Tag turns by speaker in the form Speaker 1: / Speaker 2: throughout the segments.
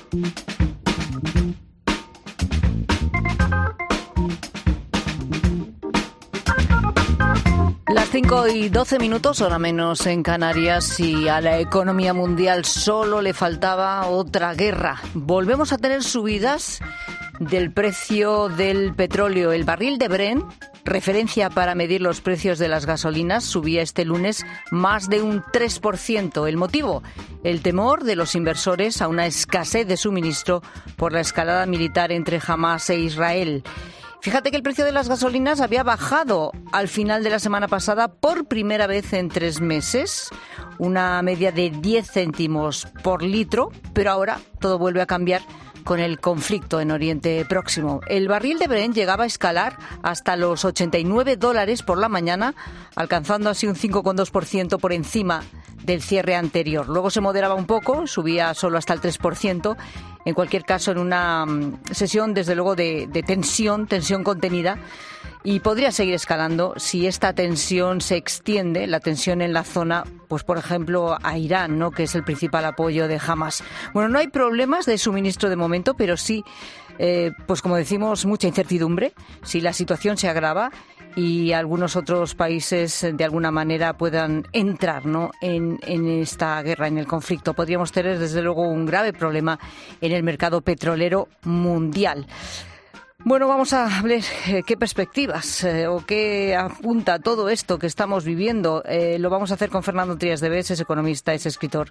Speaker 1: Las 5:12, hora menos en Canarias, y a la economía mundial solo le faltaba otra guerra. Volvemos a tener subidas del precio del petróleo. El barril de Brent, referencia para medir los precios de las gasolinas, subía este lunes más de un 3%. ¿El motivo? El temor de los inversores a una escasez de suministro por la escalada militar entre Hamás e Israel. Fíjate que el precio de las gasolinas había bajado al final de la semana pasada por primera vez en 3 meses, una media de 10 céntimos por litro, pero ahora todo vuelve a cambiar con el conflicto en Oriente Próximo. El barril de Brent llegaba a escalar hasta los $89 por la mañana, alcanzando así un 5,2% por encima del cierre anterior. Luego se moderaba un poco, subía solo hasta el 3%. En cualquier caso, en una sesión, desde luego, de tensión contenida, y podría seguir escalando si esta tensión se extiende, la tensión en la zona, pues por ejemplo a Irán, ¿no?, que es el principal apoyo de Hamás. Bueno, no hay problemas de suministro de momento, pero sí, pues como decimos, mucha incertidumbre si la situación se agrava y algunos otros países de alguna manera puedan entrar, ¿no?, en esta guerra, en el conflicto. Podríamos tener desde luego un grave problema en el mercado petrolero mundial. Bueno, vamos a ver qué perspectivas o qué apunta todo esto que estamos viviendo. Lo vamos a hacer con Fernando Trías de Bes, es economista, es escritor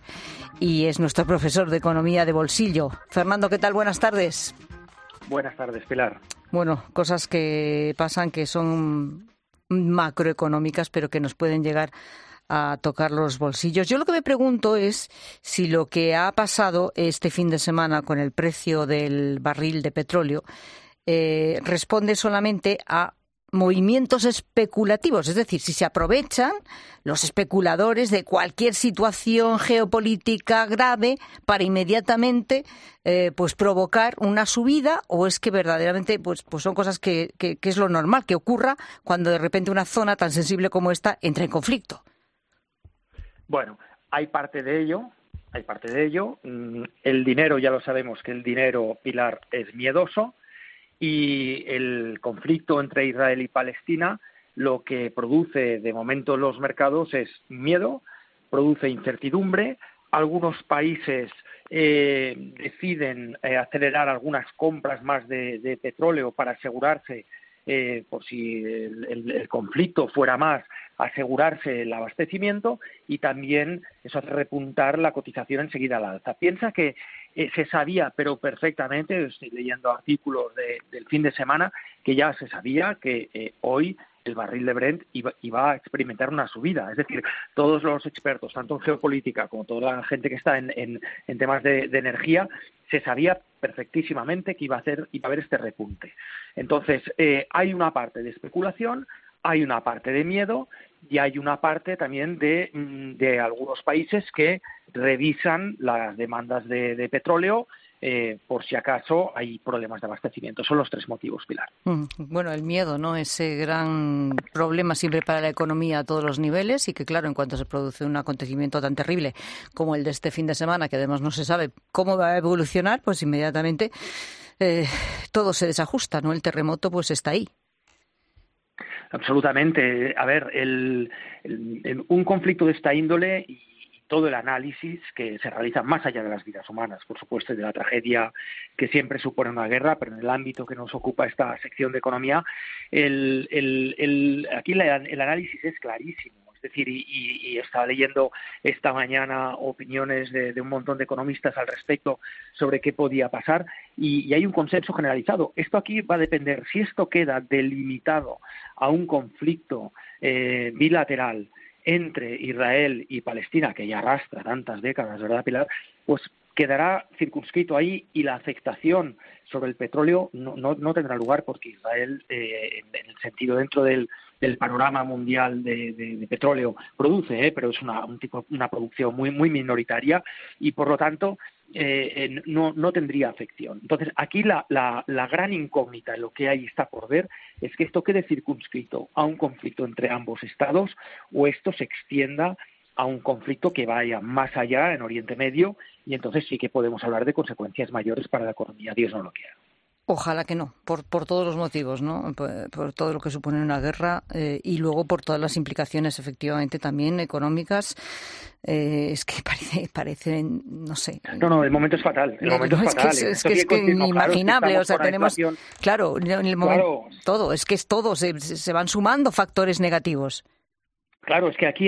Speaker 1: y es nuestro profesor de economía de bolsillo. Fernando, ¿qué tal? Buenas tardes.
Speaker 2: Buenas tardes, Pilar.
Speaker 1: Bueno, cosas que pasan que son macroeconómicas, pero que nos pueden llegar a tocar los bolsillos. Yo lo que me pregunto es si lo que ha pasado este fin de semana con el precio del barril de petróleo responde solamente a movimientos especulativos, es decir, si se aprovechan los especuladores de cualquier situación geopolítica grave para inmediatamente pues provocar una subida, o es que verdaderamente pues son cosas que es lo normal que ocurra cuando de repente una zona tan sensible como esta entra en conflicto.
Speaker 2: Bueno, hay parte de ello. El dinero, ya lo sabemos que el dinero, Pilar, es miedoso. Y el conflicto entre Israel y Palestina lo que produce de momento en los mercados es miedo, produce incertidumbre. Algunos países deciden acelerar algunas compras más de petróleo para asegurarse, por si el conflicto fuera más, asegurarse el abastecimiento, y también eso hace repuntar la cotización enseguida al alza. Piensa que se sabía, pero perfectamente, estoy leyendo artículos del fin de semana, que ya se sabía que hoy el barril de Brent iba a experimentar una subida. Es decir, todos los expertos, tanto en geopolítica como toda la gente que está en temas de energía, se sabía perfectísimamente que iba a haber este repunte. Entonces, hay una parte de especulación, hay una parte de miedo y hay una parte también de algunos países que revisan las demandas de petróleo por si acaso hay problemas de abastecimiento. Son los 3 motivos, Pilar.
Speaker 1: Bueno, el miedo, ¿no?, ese gran problema siempre para la economía a todos los niveles, y que claro, en cuanto se produce un acontecimiento tan terrible como el de este fin de semana, que además no se sabe cómo va a evolucionar, pues inmediatamente todo se desajusta, ¿no? El terremoto pues está ahí.
Speaker 2: Absolutamente. A ver, un conflicto de esta índole y todo el análisis que se realiza más allá de las vidas humanas, por supuesto, y de la tragedia que siempre supone una guerra, pero en el ámbito que nos ocupa esta sección de economía, aquí el análisis es clarísimo. Es decir, y estaba leyendo esta mañana opiniones de un montón de economistas al respecto sobre qué podía pasar, y hay un consenso generalizado. Esto aquí va a depender, si esto queda delimitado a un conflicto bilateral entre Israel y Palestina, que ya arrastra tantas décadas, ¿verdad, Pilar?, pues quedará circunscrito ahí, y la afectación sobre el petróleo no tendrá lugar, porque Israel, en el sentido dentro del panorama mundial de petróleo, produce, pero es una producción muy, muy minoritaria, y por lo tanto no tendría afección. Entonces, aquí la gran incógnita, lo que ahí está por ver, es que esto quede circunscrito a un conflicto entre ambos estados, o esto se extienda a un conflicto que vaya más allá en Oriente Medio y entonces sí que podemos hablar de consecuencias mayores para la economía, Dios no lo quiera.
Speaker 1: Ojalá que no, por todos los motivos, ¿no? Por todo lo que supone una guerra y luego por todas las implicaciones, efectivamente, también económicas. Es que parece, no sé.
Speaker 2: No, el momento es fatal. El momento es fatal.
Speaker 1: Es que inimaginable. O sea, tenemos, claro, en el momento, todo, es que es todo, se van sumando factores negativos.
Speaker 2: Claro, es que aquí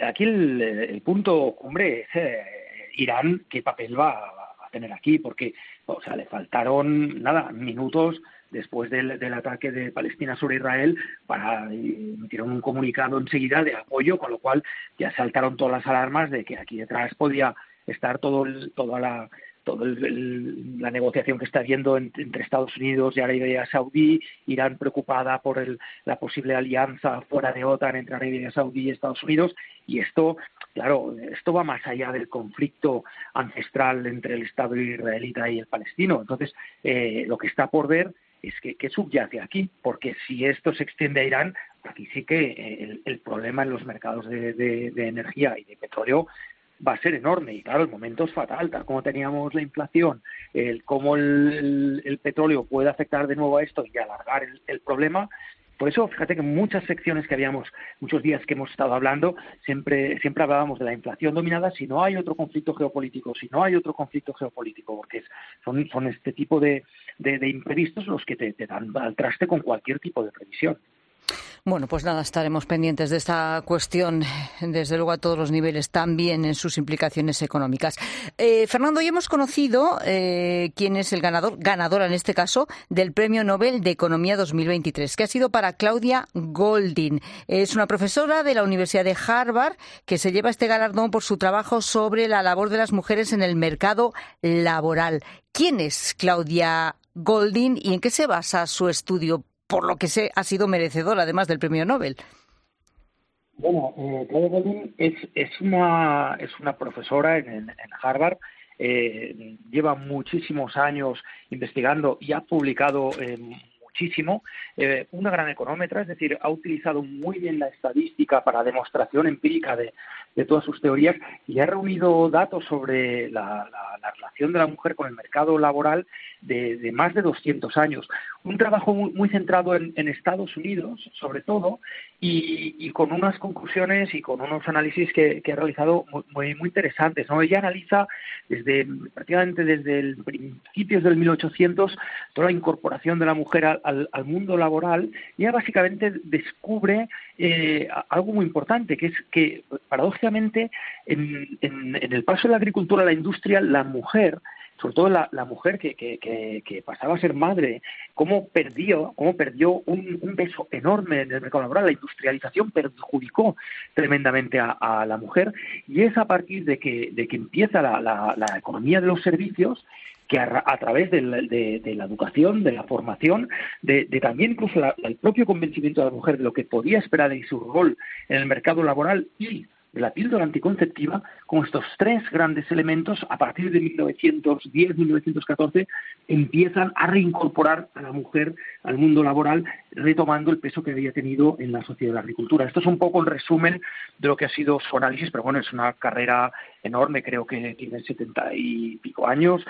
Speaker 2: el punto cumbre es Irán, qué papel va a tener aquí, porque o sea, le faltaron minutos después del ataque de Palestina sobre Israel para emitieron un comunicado enseguida de apoyo, con lo cual ya saltaron todas las alarmas de que aquí detrás podía estar toda la negociación que está habiendo entre Estados Unidos y Arabia Saudí, Irán preocupada por la posible alianza fuera de OTAN entre Arabia Saudí y Estados Unidos, y esto, claro, esto va más allá del conflicto ancestral entre el Estado israelita y el palestino. Entonces, lo que está por ver es que subyace aquí, porque si esto se extiende a Irán, aquí sí que el problema en los mercados de energía y de petróleo va a ser enorme, y claro, el momento es fatal, tal como teníamos la inflación, cómo el petróleo puede afectar de nuevo a esto y alargar el problema. Por eso, fíjate que en muchas secciones que muchos días que hemos estado hablando, siempre hablábamos de la inflación dominada si no hay otro conflicto geopolítico, porque son este tipo de imprevistos los que te dan al traste con cualquier tipo de previsión.
Speaker 1: Bueno, pues nada, estaremos pendientes de esta cuestión, desde luego a todos los niveles, también en sus implicaciones económicas. Fernando, hoy hemos conocido quién es el ganadora en este caso, del Premio Nobel de Economía 2023, que ha sido para Claudia Goldin. Es una profesora de la Universidad de Harvard que se lleva este galardón por su trabajo sobre la labor de las mujeres en el mercado laboral. ¿Quién es Claudia Goldin y en qué se basa su estudio, por lo que ha sido merecedora, además del Premio Nobel?
Speaker 2: Bueno, Claudia Goldin es una profesora en Harvard. Lleva muchísimos años investigando y ha publicado muchísimo. Una gran económetra, es decir, ha utilizado muy bien la estadística para demostración empírica de todas sus teorías, y ha reunido datos sobre la relación de la mujer con el mercado laboral de más de 200 años. Un trabajo muy centrado en Estados Unidos, sobre todo, y con unas conclusiones y con unos análisis que ha realizado muy interesantes, ¿no? Ella analiza prácticamente desde principios del 1800 toda la incorporación de la mujer al mundo laboral, y ella básicamente descubre algo muy importante, que es que paradójicamente en el paso de la agricultura a la industria, la mujer, sobre todo la mujer que pasaba a ser madre, cómo perdió un peso enorme en el mercado laboral. La industrialización perjudicó tremendamente a la mujer, y es a partir de que empieza la economía de los servicios, que a través de la educación, de la formación, de también incluso el propio convencimiento de la mujer de lo que podía esperar de su rol en el mercado laboral y de la píldora anticonceptiva, con estos tres grandes elementos, a partir de 1910-1914, empiezan a reincorporar a la mujer al mundo laboral, retomando el peso que había tenido en la sociedad de la agricultura. Esto es un poco el resumen de lo que ha sido su análisis, pero bueno, es una carrera enorme, creo que tiene 70 y pico años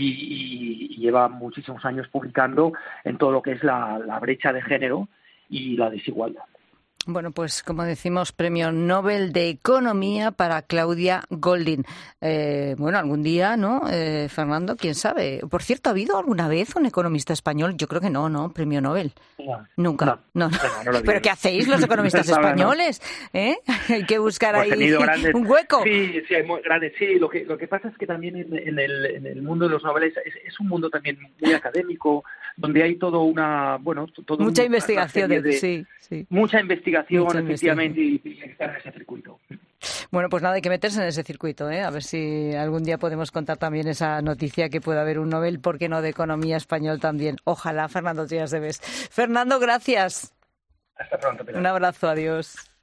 Speaker 2: y lleva muchísimos años publicando en todo lo que es la brecha de género y la desigualdad.
Speaker 1: Bueno, pues como decimos, Premio Nobel de Economía para Claudia Goldin. Bueno, algún día, ¿no, Fernando? ¿Quién sabe? Por cierto, ¿ha habido alguna vez un economista español? Yo creo que no, Premio Nobel. No, nunca. No. ¿Pero qué hacéis los economistas españoles? Hay que buscar ahí un hueco.
Speaker 2: Sí, hay muy grandes. Sí, lo que pasa es que también en el mundo de los noveles es un mundo también muy académico, donde hay
Speaker 1: mucha investigación, sí.
Speaker 2: Mucha investigación, efectivamente, y estar en ese circuito.
Speaker 1: Bueno, pues nada, hay que meterse en ese circuito, a ver si algún día podemos contar también esa noticia que pueda haber un Nobel, ¿por qué no?, de economía español también. Ojalá, Fernando Trias de Bes. Fernando, gracias.
Speaker 2: Hasta pronto, Pilar.
Speaker 1: Un abrazo, adiós.